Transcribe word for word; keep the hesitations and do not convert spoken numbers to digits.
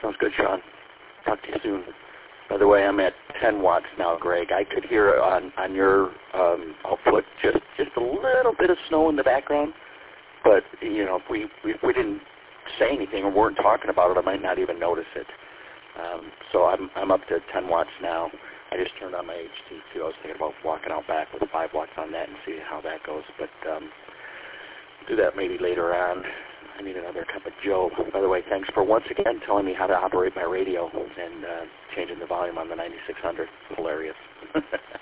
Sounds good, Sean. Talk to you soon. By the way, I'm at ten watts now, Greg. I could hear on, on your um, output just, just a little bit of snow in the background. But, you know, if we, if we didn't say anything or weren't talking about it, I might not even notice it. Um, so I'm, I'm up to ten watts now. I just turned on my H T too. I was thinking about walking out back with five watts on that and see how that goes. But um, do that maybe later on. I need another cup of Joe. By the way, thanks for once again telling me how to operate my radio and uh, changing the volume on the ninety-six hundred. Hilarious.